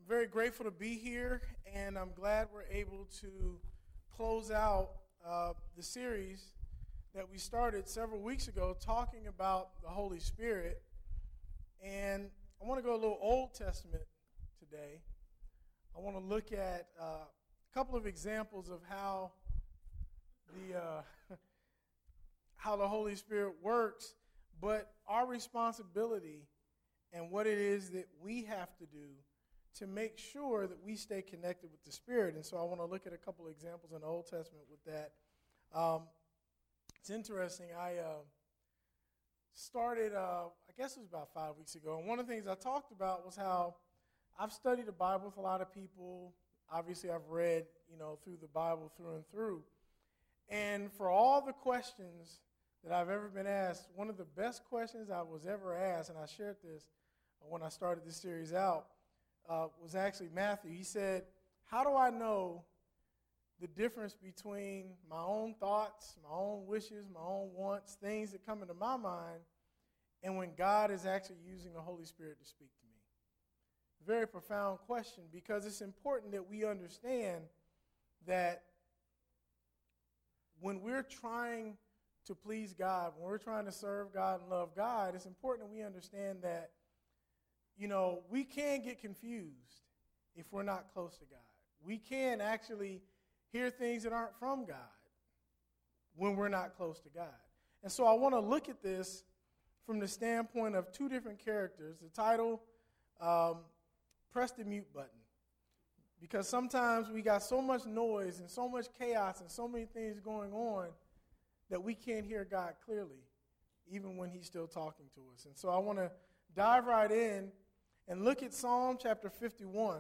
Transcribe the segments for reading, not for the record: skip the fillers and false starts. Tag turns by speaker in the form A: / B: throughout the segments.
A: I'm very grateful to be here, and I'm glad we're able to close out the series that we started several weeks ago talking about the Holy Spirit. And I want to go a little Old Testament today. I want to look at a couple of examples of how the Holy Spirit works, but our responsibility and what it is that we have to do to make sure that we stay connected with the Spirit. And so I want to look at a couple of examples in the Old Testament with that. It's interesting. I started, I guess it was about 5 weeks ago, and one of the things I talked about was how I've studied the Bible with a lot of people. Obviously, I've read, through the Bible through and through. And for all the questions that I've ever been asked, one of the best questions I was ever asked, and I shared this when I started this series out, was actually Matthew. He said, how do I know the difference between my own thoughts, my own wishes, my own wants, things that come into my mind, and when God is actually using the Holy Spirit to speak to me? Very profound question, because it's important that we understand that when we're trying to please God, when we're trying to serve God and love God, it's important that we understand that, we can get confused if we're not close to God. We can actually hear things that aren't from God when we're not close to God. And so I want to look at this from the standpoint of two different characters. The title, press the mute button. Because sometimes we got so much noise and so much chaos and so many things going on that we can't hear God clearly, even when he's still talking to us. And so I want to dive right in and look at Psalm chapter 51.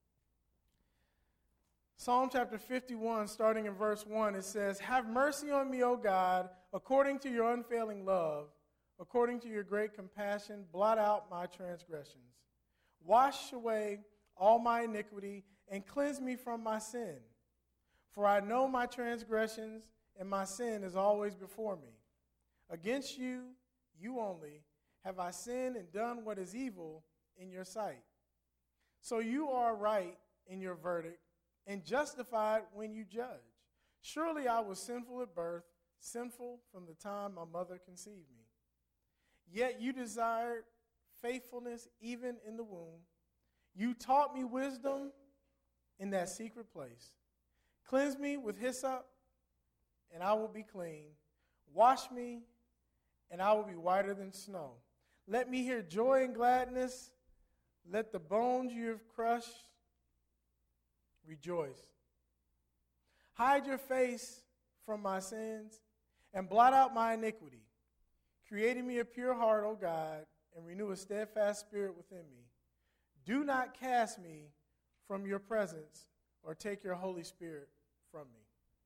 A: Psalm chapter 51, starting in verse 1, it says, "Have mercy on me, O God, according to your unfailing love, according to your great compassion, blot out my transgressions. Wash away all my iniquity and cleanse me from my sin. For I know my transgressions, and my sin is always before me. Against you, you only, have I sinned and done what is evil in your sight. So you are right in your verdict and justified when you judge. Surely I was sinful at birth, sinful from the time my mother conceived me. Yet you desired faithfulness even in the womb. You taught me wisdom in that secret place. Cleanse me with hyssop, and I will be clean. Wash me, and I will be whiter than snow. Let me hear joy and gladness. Let the bones you have crushed rejoice. Hide your face from my sins and blot out my iniquity. Create in me a pure heart, O God, and renew a steadfast spirit within me. Do not cast me from your presence or take your Holy Spirit from me."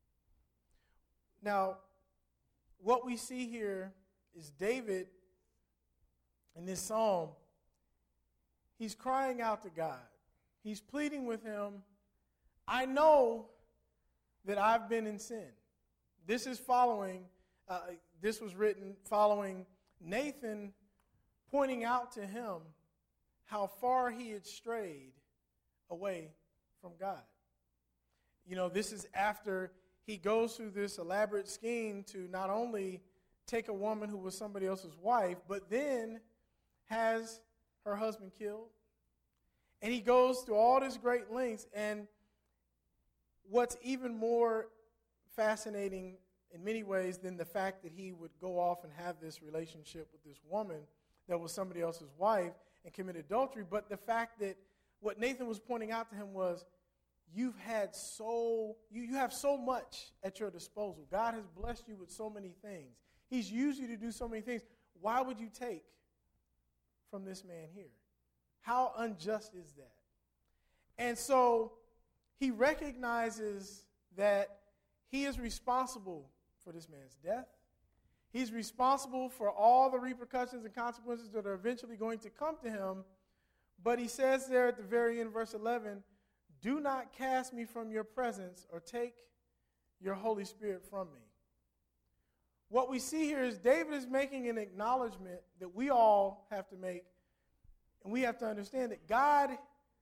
A: Now, what we see here is David in this psalm. He's crying out to God. He's pleading with him, I know that I've been in sin. This is this was written following Nathan pointing out to him how far he had strayed away from God. This is after he goes through this elaborate scheme to not only take a woman who was somebody else's wife, but then has her husband killed. And he goes through all this great lengths. And what's even more fascinating in many ways than the fact that he would go off and have this relationship with this woman that was somebody else's wife and commit adultery, but the fact that what Nathan was pointing out to him was, you have so much at your disposal. God has blessed you with so many things. He's used you to do so many things. Why would you take from this man here? How unjust is that? And so he recognizes that he is responsible for this man's death. He's responsible for all the repercussions and consequences that are eventually going to come to him. But he says there at the very end, verse 11, "Do not cast me from your presence or take your Holy Spirit from me." What we see here is David is making an acknowledgement that we all have to make, and we have to understand that God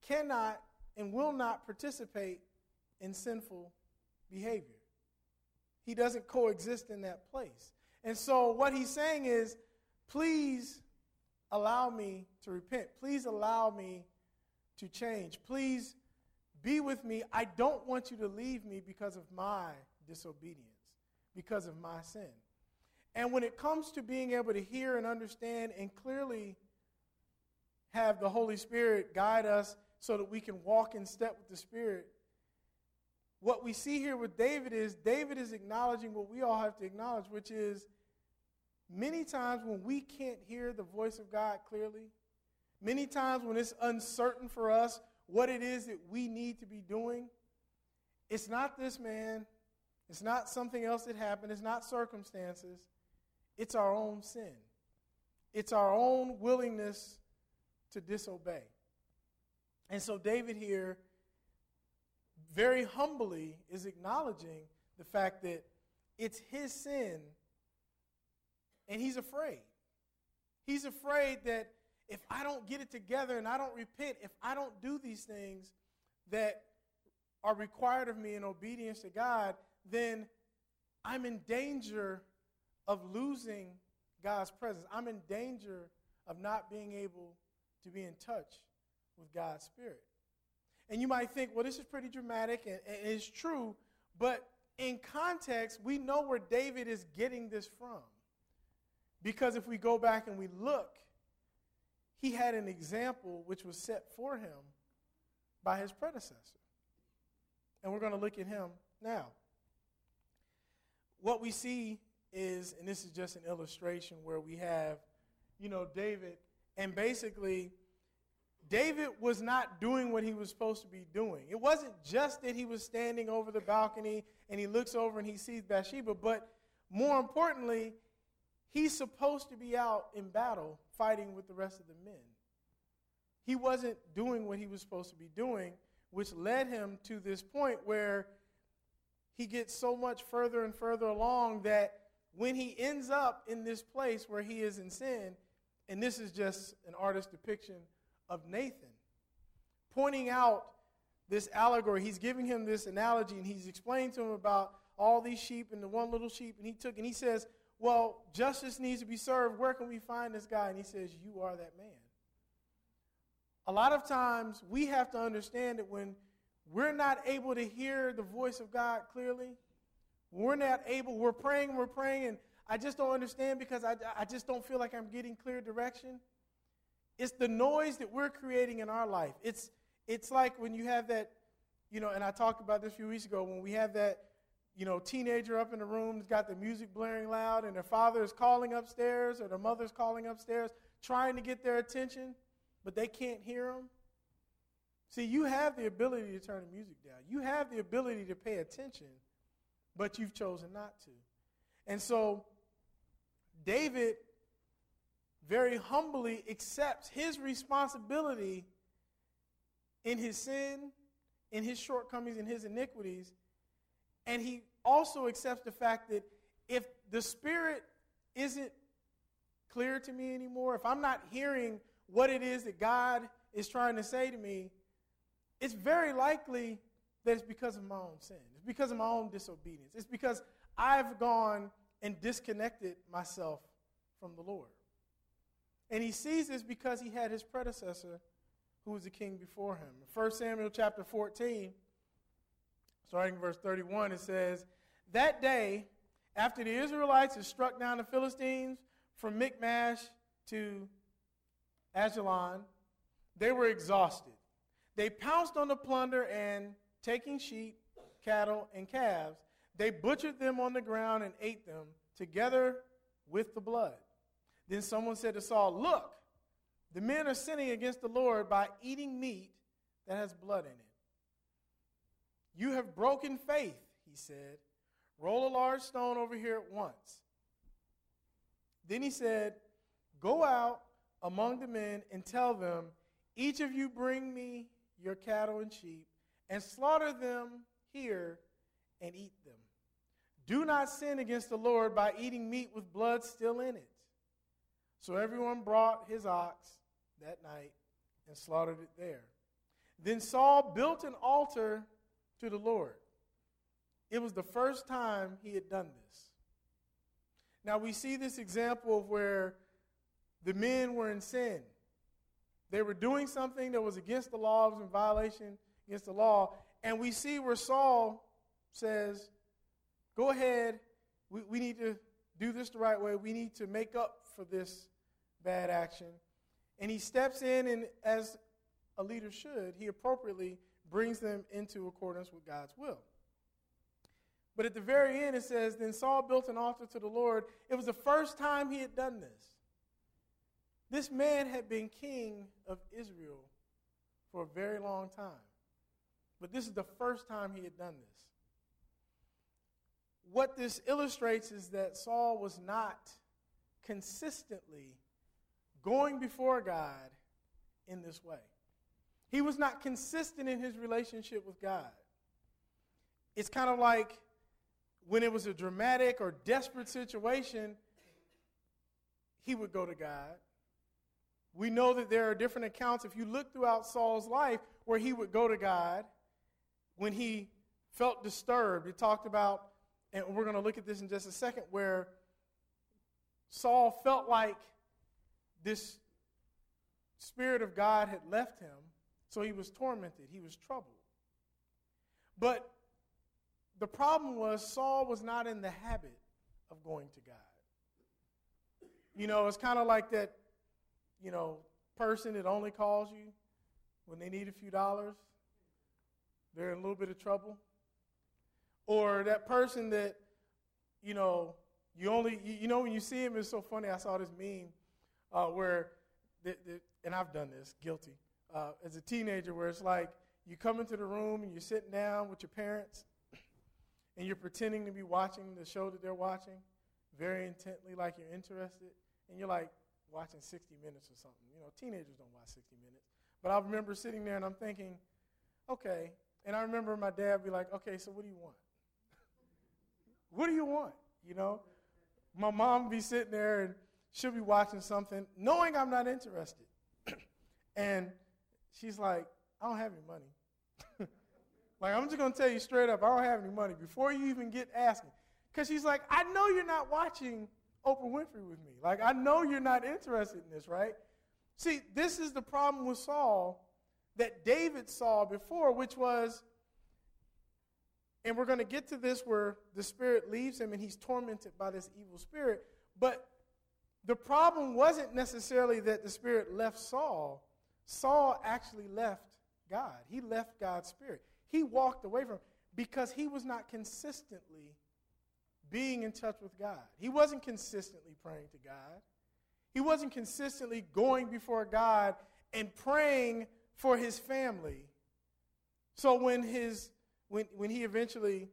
A: cannot and will not participate in sinful behavior. He doesn't coexist in that place. And so what he's saying is, please allow me to repent. Please allow me to change. Please be with me. I don't want you to leave me because of my disobedience, because of my sin. And when it comes to being able to hear and understand and clearly have the Holy Spirit guide us so that we can walk in step with the Spirit, what we see here with David is acknowledging what we all have to acknowledge, which is many times when we can't hear the voice of God clearly, many times when it's uncertain for us what it is that we need to be doing, it's not this man, it's not something else that happened, it's not circumstances, it's our own sin. It's our own willingness to disobey. And so David here very humbly is acknowledging the fact that it's his sin, and he's afraid. He's afraid that if I don't get it together and I don't repent, if I don't do these things that are required of me in obedience to God, then I'm in danger of losing God's presence. I'm in danger of not being able to be in touch with God's Spirit. And you might think, well, this is pretty dramatic, and it's true, but in context, we know where David is getting this from. Because if we go back and we look, he had an example which was set for him by his predecessor. And we're going to look at him now. What we see is, and this is just an illustration where we have, David, and basically, David was not doing what he was supposed to be doing. It wasn't just that he was standing over the balcony and he looks over and he sees Bathsheba, but more importantly, he's supposed to be out in battle fighting with the rest of the men. He wasn't doing what he was supposed to be doing, which led him to this point where he gets so much further and further along that when he ends up in this place where he is in sin, and this is just an artist's depiction of Nathan, pointing out this allegory. He's giving him this analogy, and he's explaining to him about all these sheep and the one little sheep, and he says, well, justice needs to be served. Where can we find this guy? And he says, you are that man. A lot of times we have to understand that when we're not able to hear the voice of God clearly, we're praying, and I just don't understand because I just don't feel like I'm getting clear direction. It's the noise that we're creating in our life. It's like when you have that, and I talked about this a few weeks ago, when we have that, teenager up in the room that's got the music blaring loud and their father is calling upstairs or their mother's calling upstairs trying to get their attention, but they can't hear them. See, you have the ability to turn the music down. You have the ability to pay attention, but you've chosen not to. And so David very humbly accepts his responsibility in his sin, in his shortcomings, in his iniquities, and he also accepts the fact that if the Spirit isn't clear to me anymore, if I'm not hearing what it is that God is trying to say to me, it's very likely that it's because of my own sin. It's because of my own disobedience. It's because I've gone and disconnected myself from the Lord. And he sees this because he had his predecessor who was the king before him. In 1 Samuel chapter 14, starting verse 31, it says, that day, after the Israelites had struck down the Philistines from Michmash to Ajalon, they were exhausted. They pounced on the plunder and, taking sheep, cattle, and calves, they butchered them on the ground and ate them together with the blood. Then someone said to Saul, look, the men are sinning against the Lord by eating meat that has blood in it. You have broken faith, he said. Roll a large stone over here at once. Then he said, go out among the men and tell them, each of you bring me your cattle and sheep and slaughter them here and eat them. Do not sin against the Lord by eating meat with blood still in it. So everyone brought his ox that night and slaughtered it there. Then Saul built an altar to the Lord. It was the first time he had done this. Now we see this example of where the men were in sin. They were doing something that was against the law, was in violation against the law. And we see where Saul says, go ahead, we need to do this the right way. We need to make up for this bad action. And he steps in, and as a leader should, he appropriately brings them into accordance with God's will. But at the very end it says, then Saul built an altar to the Lord. It was the first time he had done this. This man had been king of Israel for a very long time. But this is the first time he had done this. What this illustrates is that Saul was not consistently going before God in this way. He was not consistent in his relationship with God. It's kind of like when it was a dramatic or desperate situation, he would go to God. We know that there are different accounts, if you look throughout Saul's life, where he would go to God when he felt disturbed. It talked about, and we're going to look at this in just a second, where Saul felt like this Spirit of God had left him, so he was tormented, he was troubled. But the problem was Saul was not in the habit of going to God. You know, it's kind of like that, person that only calls you when they need a few dollars. They're in a little bit of trouble. Or that person that, you when you see him, it's so funny. I saw this meme where, and I've done this, guilty, as a teenager, where it's like you come into the room and you're sitting down with your parents and you're pretending to be watching the show that they're watching very intently, like you're interested, and you're like watching 60 Minutes or something. Teenagers don't watch 60 Minutes. But I remember sitting there and I'm thinking, okay. And I remember my dad would be like, okay, so what do you want? What do you want? My mom would be sitting there and she'll be watching something, knowing I'm not interested. And she's like, I don't have any money. Like, I'm just going to tell you straight up, I don't have any money before you even get asking. Because she's like, I know you're not watching Oprah Winfrey with me. Like, I know you're not interested in this, right? See, this is the problem with Saul that David saw before, which was, and we're going to get to this where the spirit leaves him and he's tormented by this evil spirit, but the problem wasn't necessarily that the spirit left Saul. Saul actually left God. He left God's spirit. He walked away from him because he was not consistently being in touch with God. He wasn't consistently praying to God. He wasn't consistently going before God and praying for his family. So when he eventually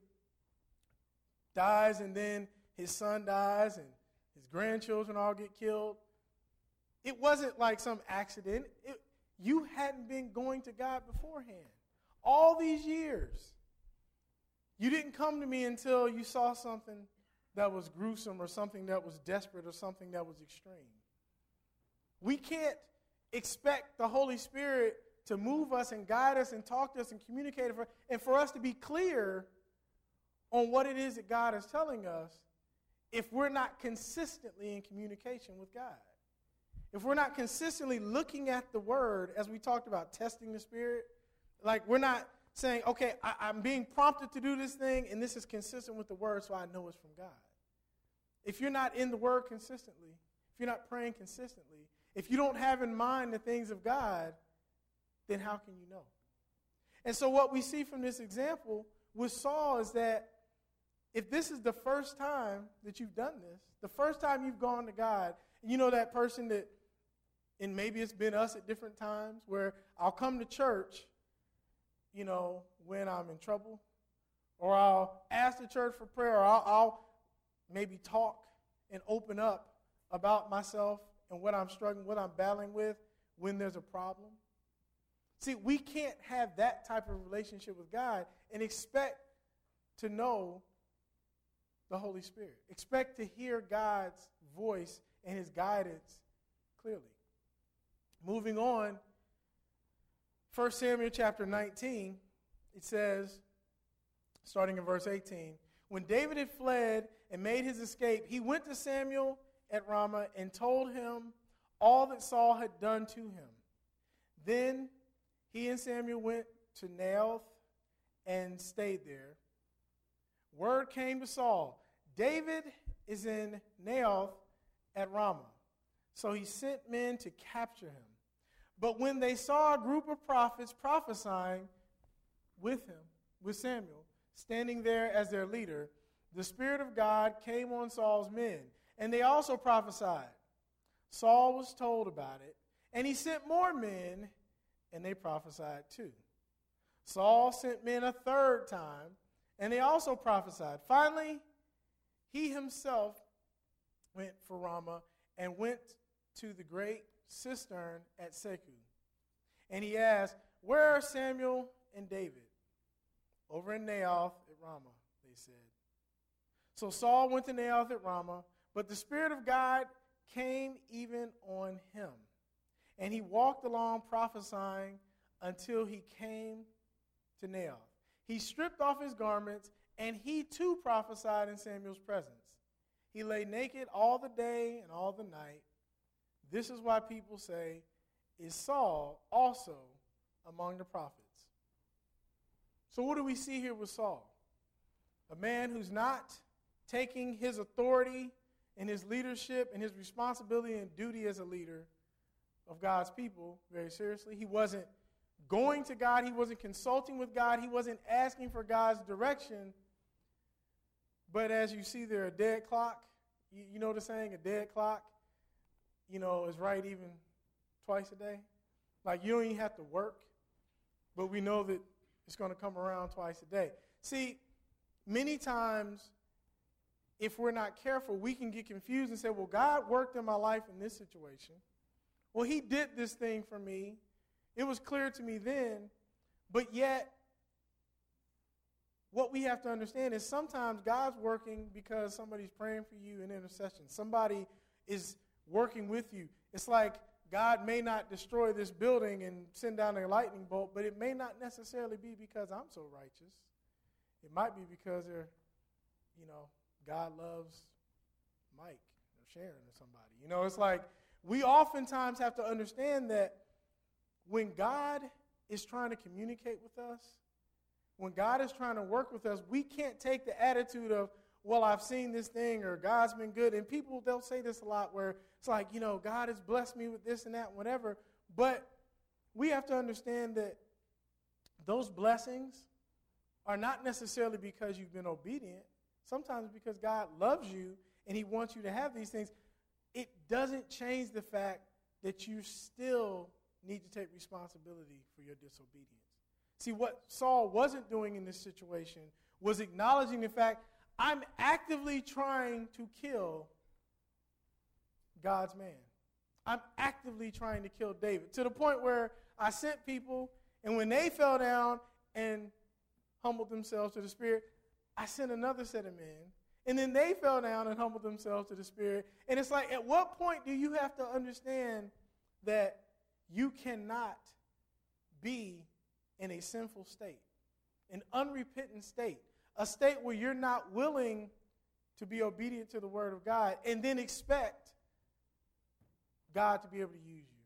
A: dies and then his son dies and his grandchildren all get killed, it wasn't like some accident. You hadn't been going to God beforehand. All these years, you didn't come to me until you saw something that was gruesome or something that was desperate or something that was extreme. We can't expect the Holy Spirit to move us and guide us and talk to us and communicate, and for us to be clear on what it is that God is telling us if we're not consistently in communication with God. If we're not consistently looking at the Word, as we talked about, testing the Spirit, like we're not saying, okay, I'm being prompted to do this thing, and this is consistent with the Word, so I know it's from God. If you're not in the Word consistently, if you're not praying consistently, if you don't have in mind the things of God, then how can you know? And so what we see from this example with Saul is that if this is the first time that you've done this, the first time you've gone to God, you know that person that, and maybe it's been us at different times, where I'll come to church, when I'm in trouble, or I'll ask the church for prayer, or I'll maybe talk and open up about myself and what I'm struggling, what I'm battling with when there's a problem. See, we can't have that type of relationship with God and expect to know the Holy Spirit. Expect to hear God's voice and his guidance clearly. Moving on, 1 Samuel chapter 19, it says, starting in verse 18, when David had fled and made his escape, he went to Samuel at Ramah and told him all that Saul had done to him. Then he and Samuel went to Naioth and stayed there. Word came to Saul, David is in Naioth at Ramah. So he sent men to capture him. But when they saw a group of prophets prophesying with Samuel, standing there as their leader, the Spirit of God came on Saul's men, and they also prophesied. Saul was told about it, and he sent more men, and they prophesied too. Saul sent men a third time, and they also prophesied. Finally, he himself went for Ramah and went to the great cistern at Seku. And he asked, where are Samuel and David? Over in Naioth at Ramah, they said. So Saul went to Naioth at Ramah, but the Spirit of God came even on him. And he walked along prophesying until he came to Naioth. He stripped off his garments, and he too prophesied in Samuel's presence. He lay naked all the day and all the night. This is why people say, is Saul also among the prophets? So what do we see here with Saul? A man who's not taking his authority and his leadership and his responsibility and duty as a leader of God's people very seriously. He wasn't going to God. He wasn't consulting with God. He wasn't asking for God's direction. But as you see there, a dead clock, you know the saying, a dead clock, is right even twice a day. Like you don't even have to work, but we know that it's going to come around twice a day. See, many times, if we're not careful, we can get confused and say, well, God worked in my life in this situation. Well, he did this thing for me. It was clear to me then, but yet, what we have to understand is sometimes God's working because somebody's praying for you in intercession. Somebody is working with you. It's like God may not destroy this building and send down a lightning bolt, but it may not necessarily be because I'm so righteous. It might be because God loves Mike or Sharon or somebody. It's like we oftentimes have to understand that when God is trying to communicate with us, when God is trying to work with us, we can't take the attitude of, well, I've seen this thing or God's been good. And people, they'll say this a lot where it's like, God has blessed me with this and that, whatever. But we have to understand that those blessings are not necessarily because you've been obedient. Sometimes because God loves you and he wants you to have these things. It doesn't change the fact that you still need to take responsibility for your disobedience. See, what Saul wasn't doing in this situation was acknowledging the fact, I'm actively trying to kill God's man. I'm actively trying to kill David, to the point where I sent people, and when they fell down and humbled themselves to the Spirit, I sent another set of men, and then they fell down and humbled themselves to the Spirit. And it's like, at what point do you have to understand that you cannot be in a sinful state, an unrepentant state, a state where you're not willing to be obedient to the Word of God, and then expect God to be able to use you?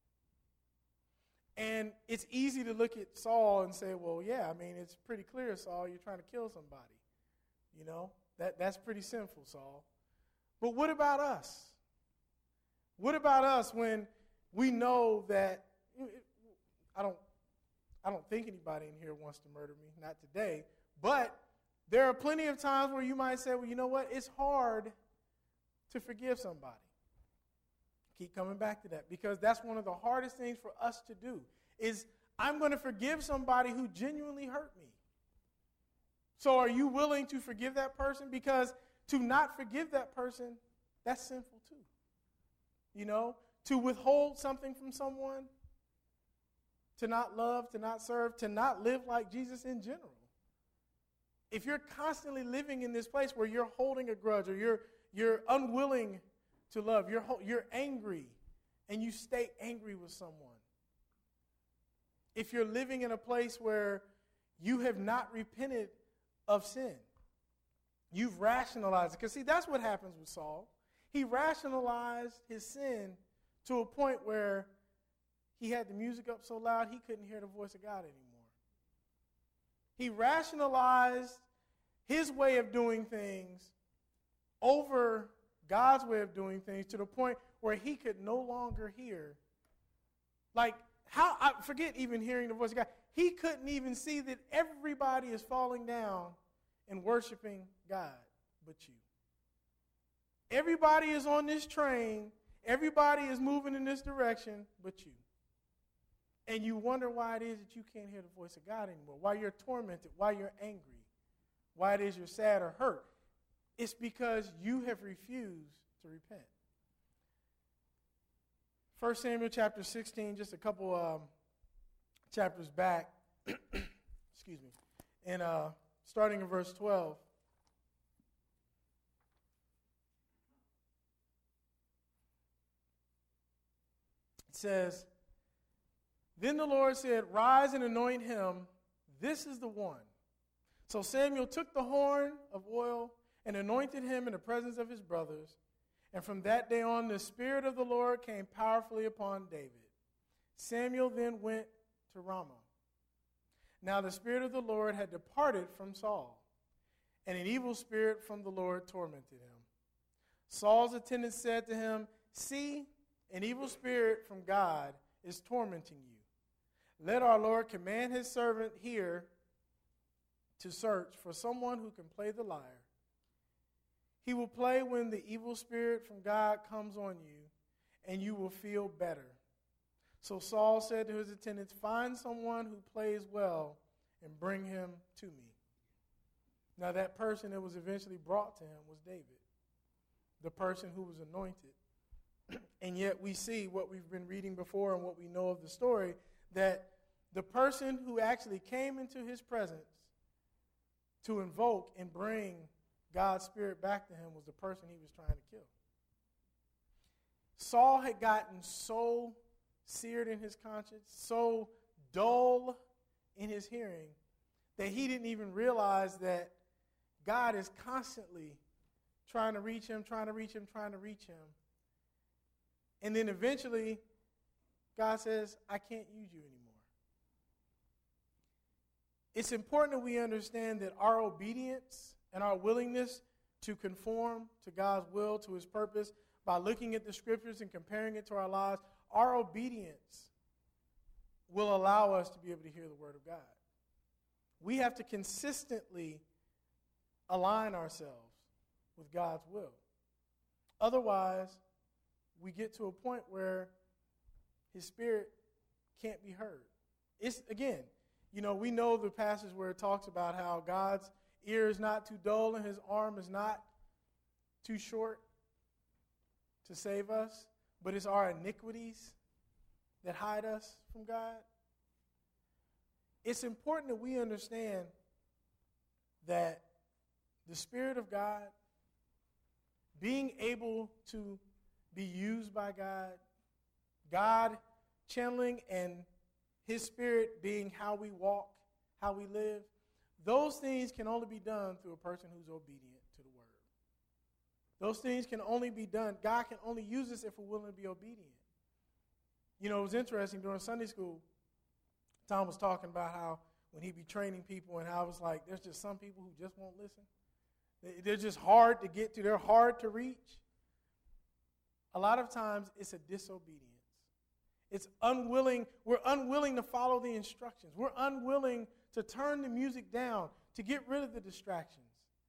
A: And it's easy to look at Saul and say, well, yeah, it's pretty clear, Saul, you're trying to kill somebody. That's pretty sinful, Saul. But what about us? What about us when we know that, I don't think anybody in here wants to murder me, not today, but there are plenty of times where you might say, well, you know what, it's hard to forgive somebody. Keep coming back to that, because that's one of the hardest things for us to do, is I'm going to forgive somebody who genuinely hurt me. So are you willing to forgive that person? Because to not forgive that person, that's sinful too. To withhold something from someone, to not love, to not serve, to not live like Jesus in general. If you're constantly living in this place where you're holding a grudge or you're unwilling to love, you're angry, and you stay angry with someone, if you're living in a place where you have not repented of sin. You've rationalized it. Because, see, that's what happens with Saul. He rationalized his sin to a point where he had the music up so loud he couldn't hear the voice of God anymore. He rationalized his way of doing things over God's way of doing things to the point where he could no longer hear. Like, how, I forget even hearing the voice of God. He couldn't even see that everybody is falling down and worshiping God but you. Everybody is on this train. Everybody is moving in this direction but you. And you wonder why it is that you can't hear the voice of God anymore, why you're tormented, why you're angry, why it is you're sad or hurt. It's because you have refused to repent. 1 Samuel chapter 16, just a couple chapters back, excuse me, and starting in verse 12. It says, "Then the Lord said, 'Rise and anoint him. This is the one.' So Samuel took the horn of oil and anointed him in the presence of his brothers. And from that day on, the Spirit of the Lord came powerfully upon David. Samuel then went to Ramah. Now the Spirit of the Lord had departed from Saul, and an evil spirit from the Lord tormented him. Saul's attendants said to him, 'See, an evil spirit from God is tormenting you. Let our Lord command his servant here to search for someone who can play the lyre. He will play when the evil spirit from God comes on you, and you will feel better.' So Saul said to his attendants, 'Find someone who plays well and bring him to me.' Now that person that was eventually brought to him was David, the person who was anointed. And yet we see what we've been reading before and what we know of the story, that the person who actually came into his presence to invoke and bring God's Spirit back to him was the person he was trying to kill. Saul had gotten so seared in his conscience, so dull in his hearing, that he didn't even realize that God is constantly trying to reach him, trying to reach him, trying to reach him. And then eventually, God says, 'I can't use you anymore.' It's important that we understand that our obedience and our willingness to conform to God's will, to his purpose, by looking at the scriptures and comparing it to our lives, our obedience will allow us to be able to hear the word of God. We have to consistently align ourselves with God's will. Otherwise, we get to a point where his Spirit can't be heard. It's, again, we know the passage where it talks about how God's ear is not too dull and his arm is not too short to save us, but it's our iniquities that hide us from God. It's important that we understand that the Spirit of God, being able to be used by God, God channeling and his Spirit being how we walk, how we live, those things can only be done through a person who's obedient to the word. Those things can only be done. God can only use us if we're willing to be obedient. It was interesting during Sunday school, Tom was talking about how when he'd be training people and how it was like there's just some people who just won't listen. They're just hard to get to. They're hard to reach. A lot of times it's a disobedience. It's unwilling. We're unwilling to follow the instructions. We're unwilling to turn the music down, to get rid of the distractions.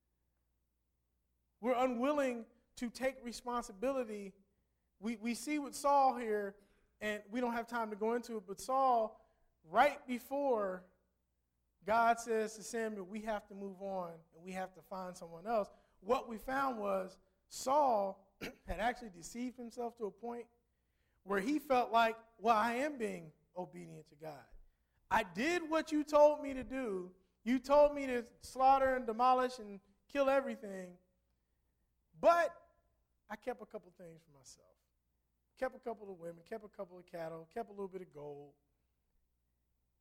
A: We're unwilling to take responsibility. We see with Saul here, and we don't have time to go into it, but Saul, right before God says to Samuel, we have to move on and we have to find someone else, what we found was Saul had actually deceived himself to a point where he felt like, well, I am being obedient to God. I did what you told me to do. You told me to slaughter and demolish and kill everything. But I kept a couple things for myself. Kept a couple of women, kept a couple of cattle, kept a little bit of gold.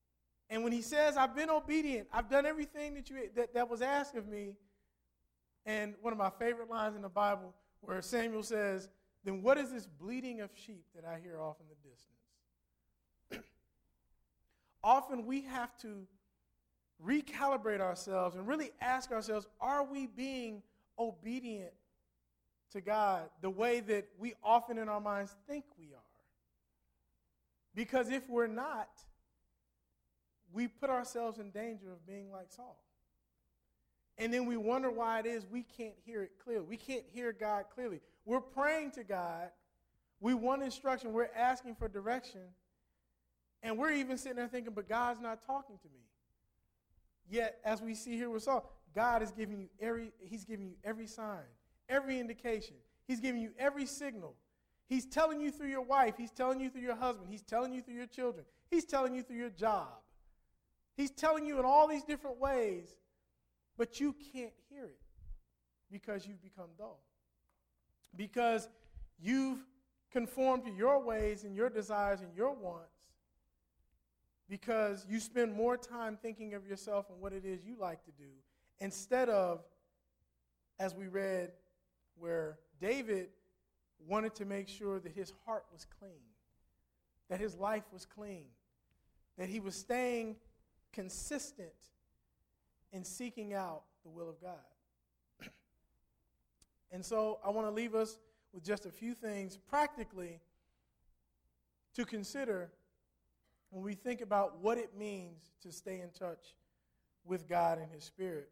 A: And when he says, I've been obedient, I've done everything that was asked of me, and one of my favorite lines in the Bible where Samuel says, then what is this bleating of sheep that I hear off in the distance? Often we have to recalibrate ourselves and really ask ourselves, are we being obedient to God the way that we often in our minds think we are? Because if we're not, we put ourselves in danger of being like Saul. And then we wonder why it is we can't hear it clearly. We can't hear God clearly. We're praying to God. We want instruction. We're asking for direction. And we're even sitting there thinking, but God's not talking to me. Yet, as we see here with Saul, God is giving you every sign, every indication. He's giving you every signal. He's telling you through your wife. He's telling you through your husband. He's telling you through your children. He's telling you through your job. He's telling you in all these different ways, but you can't hear it because you've become dull. Because you've conformed to your ways and your desires and your wants, because you spend more time thinking of yourself and what it is you like to do, instead of, as we read, where David wanted to make sure that his heart was clean, that his life was clean, that he was staying consistent in seeking out the will of God. And so I want to leave us with just a few things practically to consider when we think about what it means to stay in touch with God and His Spirit.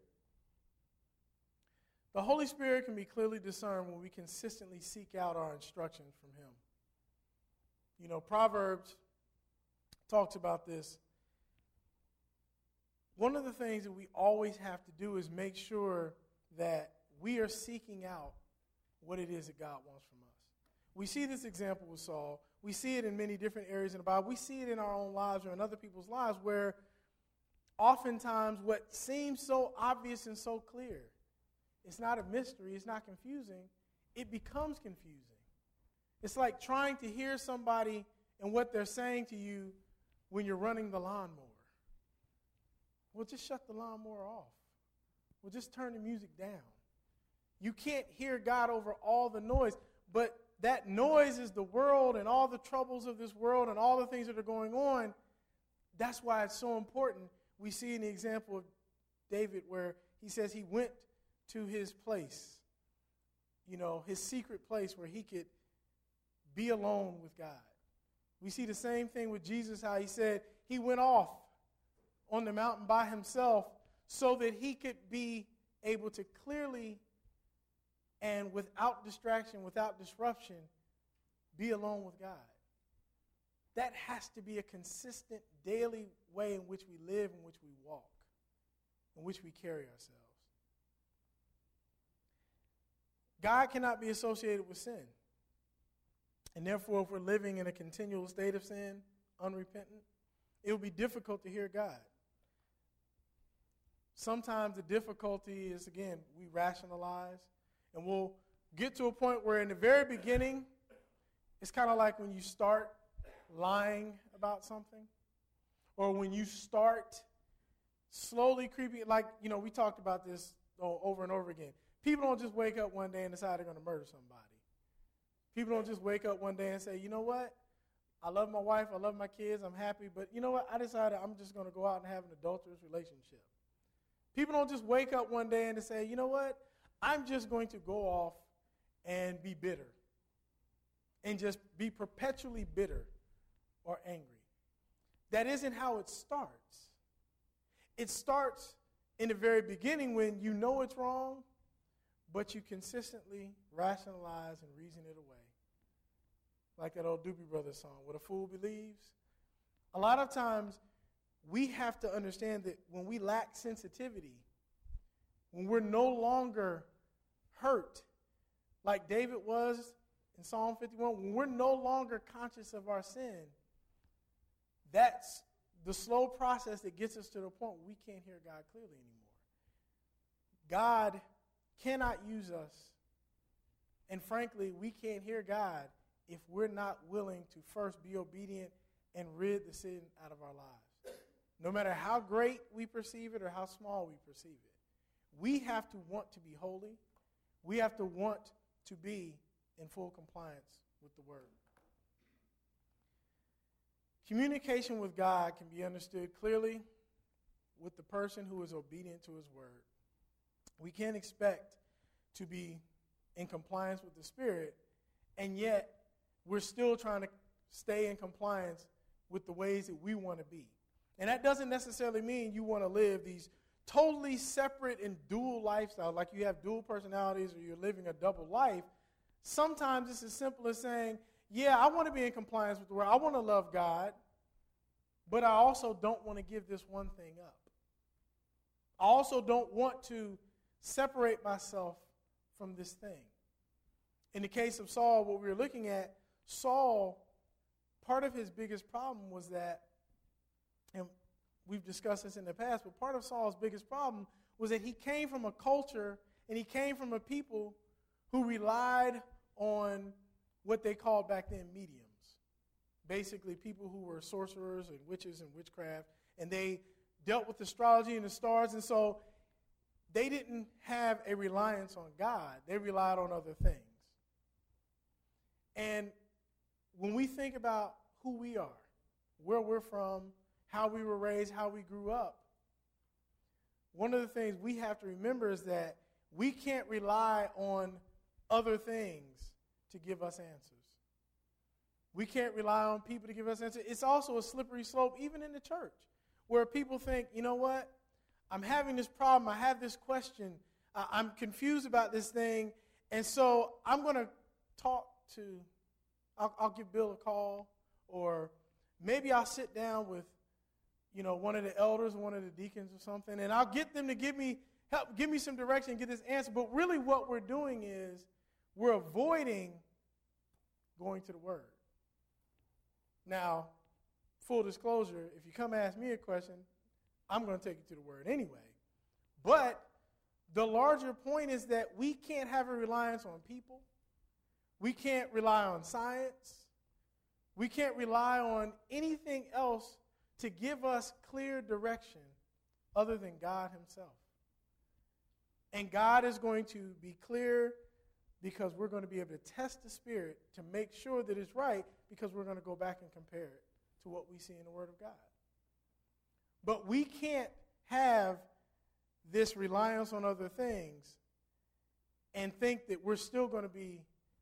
A: The Holy Spirit can be clearly discerned when we consistently seek out our instructions from Him. You know, Proverbs talks about this. One of the things that we always have to do is make sure that we are seeking out what it is that God wants from us. We see this example with Saul. We see it in many different areas in the Bible. We see it in our own lives or in other people's lives where oftentimes what seems so obvious and so clear, it's not a mystery, it's not confusing, it becomes confusing. It's like trying to hear somebody and what they're saying to you when you're running the lawnmower. Well, just shut the lawnmower off. Well, just turn the music down. You can't hear God over all the noise, but that noise is the world and all the troubles of this world and all the things that are going on. That's why it's so important. We see in the example of David where he says he went to his place, you know, his secret place where he could be alone with God. We see the same thing with Jesus, how he said he went off on the mountain by himself so that he could be able to clearly and without distraction, without disruption, be alone with God. That has to be a consistent daily way in which we live, in which we walk, in which we carry ourselves. God cannot be associated with sin. And therefore, if we're living in a continual state of sin, unrepentant, it will be difficult to hear God. Sometimes the difficulty is, again, we rationalize, and we'll get to a point where in the very beginning, it's kind of like when you start lying about something, or when you start slowly creeping, like, you know, we talked about this over and over again. People don't just wake up one day and decide they're going to murder somebody. People don't just wake up one day and say, you know what, I love my wife, I love my kids, I'm happy, but you know what, I decided I'm just going to go out and have an adulterous relationship. People don't just wake up one day and say, you know what, I'm just going to go off and be bitter and just be perpetually bitter or angry. That isn't how it starts. It starts in the very beginning when you know it's wrong, but you consistently rationalize and reason it away. Like that old Doobie Brothers song, What a Fool Believes. A lot of times we have to understand that when we lack sensitivity, when we're no longer hurt, like David was in Psalm 51, when we're no longer conscious of our sin, that's the slow process that gets us to the point where we can't hear God clearly anymore. God cannot use us, and frankly, we can't hear God if we're not willing to first be obedient and rid the sin out of our lives. no matter how great we perceive it or how small we perceive it. We have to want to be holy. We have to want to be in full compliance with the Word. Communication with God can be understood clearly with the person who is obedient to His Word. We can't expect to be in compliance with the Spirit, and yet we're still trying to stay in compliance with the ways that we want to be. And that doesn't necessarily mean you want to live these totally separate and dual lifestyles, like you have dual personalities or you're living a double life. Sometimes it's as simple as saying, yeah, I want to be in compliance with the Word. I want to love God, but I also don't want to give this one thing up. I also don't want to separate myself from this thing. In the case of Saul, what we were looking at, Saul, part of his biggest problem was that, and we've discussed this in the past, but part of Saul's biggest problem was that he came from a culture and he came from a people who relied on what they called back then mediums. Basically, people who were sorcerers and witches and witchcraft, and they dealt with astrology and the stars, and so they didn't have a reliance on God. They relied on other things. And when we think about who we are, where we're from, how we were raised, how we grew up, one of the things we have to remember is that we can't rely on other things to give us answers. We can't rely on people to give us answers. It's also a slippery slope, even in the church, where people think, you know what, I'm having this problem, I have this question, I'm confused about this thing, and so I'm going to talk to, I'll give Bill a call, or maybe I'll sit down with, one of the elders or one of the deacons or something, and I'll get them to give me some direction, get this answer. But really what we're doing is we're avoiding going to the Word. Now, full disclosure, if you come ask me a question, I'm going to take you to the Word anyway. But the larger point is that we can't have a reliance on people. We can't rely on science. We can't rely on anything else to give us clear direction other than God Himself. And God is going to be clear because we're going to be able to test the Spirit to make sure that it's right, because we're going to go back and compare it to what we see in the Word of God. But we can't have this reliance on other things and think that we're still going to be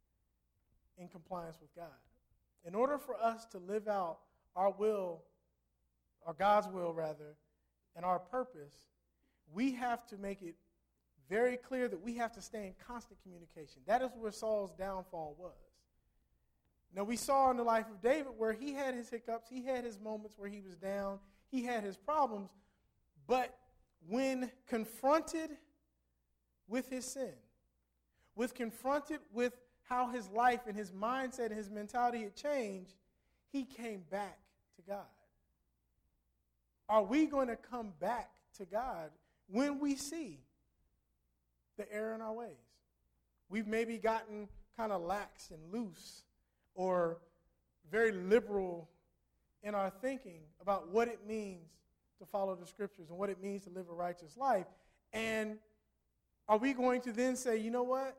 A: in compliance with God. In order for us to live out our will, or God's will rather, and our purpose, we have to make it very clear that we have to stay in constant communication. That is where Saul's downfall was. Now, we saw in the life of David where he had his hiccups, he had his moments where he was down, he had his problems, but when confronted with his sin, with confronted with how his life and his mindset and his mentality had changed, he came back to God. Are we going to come back to God when we see the error in our ways? We've maybe gotten kind of lax and loose or very liberal in our thinking about what it means to follow the Scriptures and what it means to live a righteous life. And are we going to then say, you know what?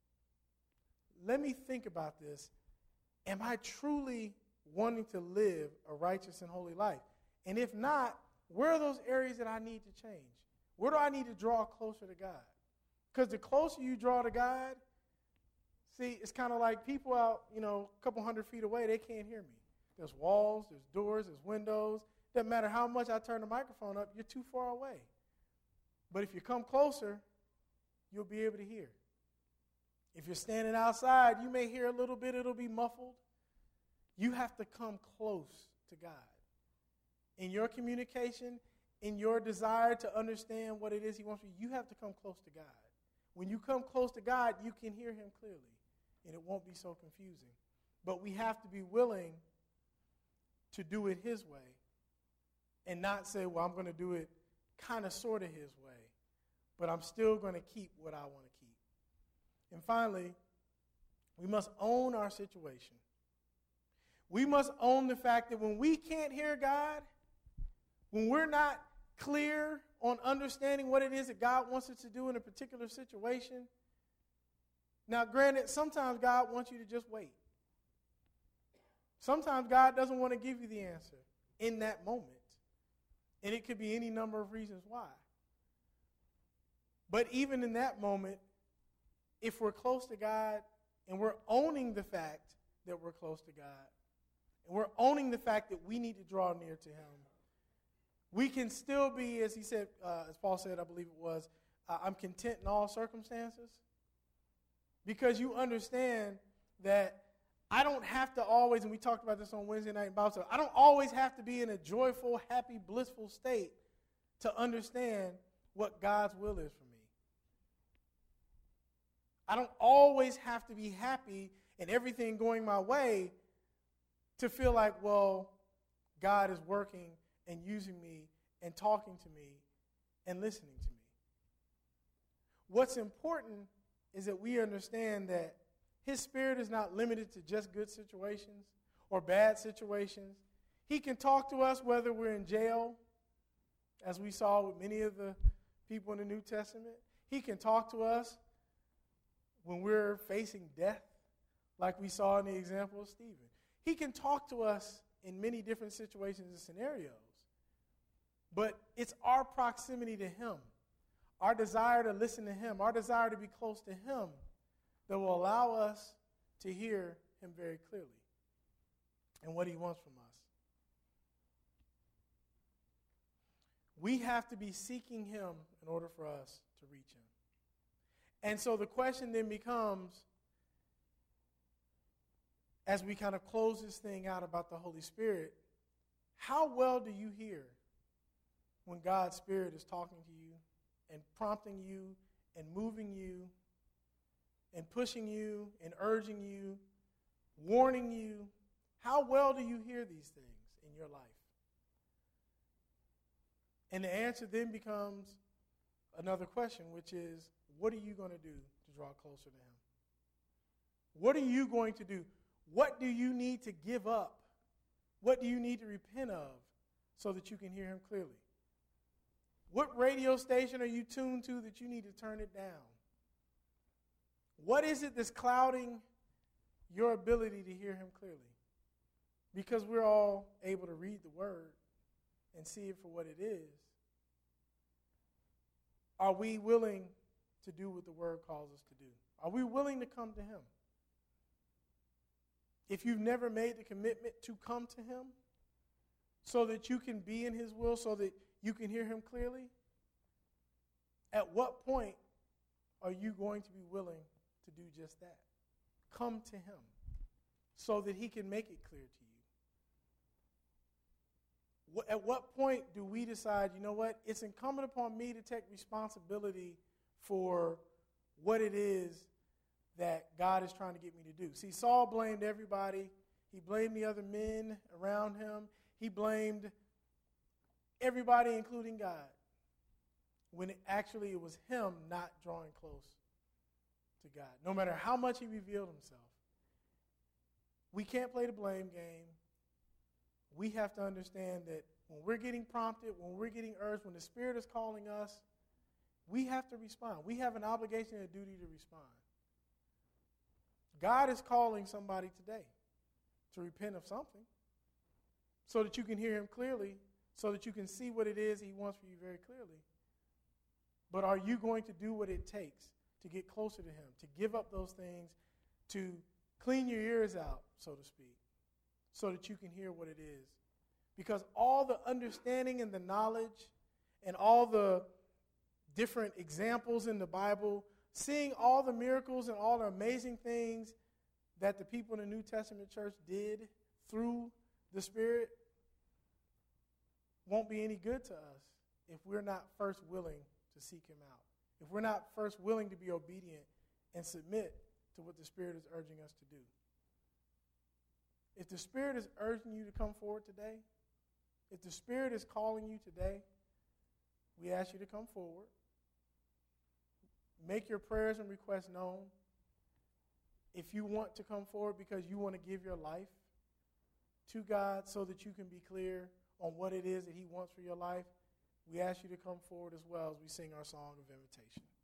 A: Let me think about this. Am I truly wanting to live a righteous and holy life? And if not, where are those areas that I need to change? Where do I need to draw closer to God? Because the closer you draw to God, see, it's kind of like people out, a couple 100 feet away, they can't hear me. There's walls, there's doors, there's windows. Doesn't matter how much I turn the microphone up, you're too far away. But if you come closer, you'll be able to hear. If you're standing outside, you may hear a little bit, it'll be muffled. You have to come close to God. In your communication, in your desire to understand what it is He wants you have to come close to God. When you come close to God, you can hear Him clearly, and it won't be so confusing. But we have to be willing to do it His way and not say, well, I'm going to do it kind of sort of His way, but I'm still going to keep what I want to keep. And finally, we must own our situation. We must own the fact that when we can't hear God, when we're not clear on understanding what it is that God wants us to do in a particular situation. Now, granted, sometimes God wants you to just wait. Sometimes God doesn't want to give you the answer in that moment. And it could be any number of reasons why. But even in that moment, if we're close to God and we're owning the fact that we're close to God, and we're owning the fact that we need to draw near to him, we can still be, as he said, as Paul said, I believe it was, I'm content in all circumstances. Because you understand that I don't have to always, and we talked about this on Wednesday night in Bible study, I don't always have to be in a joyful, happy, blissful state to understand what God's will is for me. I don't always have to be happy and everything going my way to feel like, well, God is working and using me and talking to me and listening to me. What's important is that we understand that his Spirit is not limited to just good situations or bad situations. He can talk to us whether we're in jail, as we saw with many of the people in the New Testament. He can talk to us when we're facing death, like we saw in the example of Stephen. He can talk to us in many different situations and scenarios. But it's our proximity to him, our desire to listen to him, our desire to be close to him that will allow us to hear him very clearly and what he wants from us. We have to be seeking him in order for us to reach him. And so the question then becomes, as we kind of close this thing out about the Holy Spirit, how well do you hear when God's Spirit is talking to you and prompting you and moving you and pushing you and urging you, warning you? How well do you hear these things in your life? And the answer then becomes another question, which is, what are you going to do to draw closer to him? What are you going to do? What do you need to give up? What do you need to repent of so that you can hear him clearly? What radio station are you tuned to that you need to turn it down? What is it that's clouding your ability to hear him clearly? Because we're all able to read the word and see it for what it is. Are we willing to do what the word calls us to do? Are we willing to come to him? If you've never made the commitment to come to him so that you can be in his will, so that you can hear him clearly, at what point are you going to be willing to do just that? Come to him so that he can make it clear to you. At what point do we decide, you know what, it's incumbent upon me to take responsibility for what it is that God is trying to get me to do? See, Saul blamed everybody. He blamed the other men around him. He blamed everybody, including God, when it was him not drawing close to God, no matter how much he revealed himself. We can't play the blame game. We have to understand that when we're getting prompted, when we're getting urged, when the Spirit is calling us, we have to respond. We have an obligation and a duty to respond. God is calling somebody today to repent of something so that you can hear him clearly, so that you can see what it is he wants for you very clearly. But are you going to do what it takes to get closer to him, to give up those things, to clean your ears out, so to speak, so that you can hear what it is? Because all the understanding and the knowledge and all the different examples in the Bible, seeing all the miracles and all the amazing things that the people in the New Testament church did through the Spirit, won't be any good to us if we're not first willing to seek him out. If we're not first willing to be obedient and submit to what the Spirit is urging us to do. If the Spirit is urging you to come forward today, if the Spirit is calling you today, we ask you to come forward. Make your prayers and requests known. If you want to come forward because you want to give your life to God so that you can be clear on what it is that he wants for your life, we ask you to come forward as well as we sing our song of invitation.